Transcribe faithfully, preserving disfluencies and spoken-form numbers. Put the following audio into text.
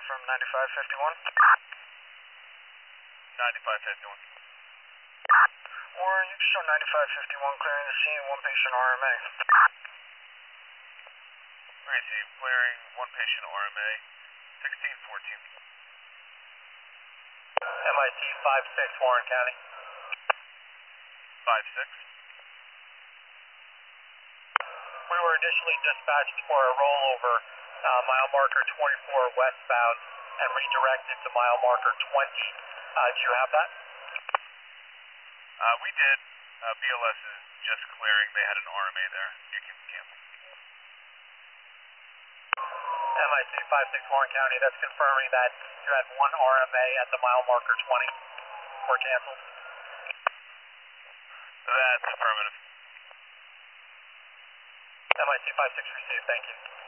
from ninety-five fifty-one. ninety-five fifty-one. Or you can show ninety-five fifty-one clearing the scene, one patient R M A. Gracie, clearing one patient R M A, sixteen fourteen. M I C five six, Warren County. five six. We were initially dispatched for a rollover, uh, mile marker twenty-four westbound, and redirected to mile marker twenty. Uh, do you have that? Uh, we did. Uh, B L S is just clearing. They had an R M A there. You can cancel. M I C five six, Warren County. That's confirming that you had one R M A at the mile marker twenty. We're canceled. That's affirmative. M I C five six received. Thank you.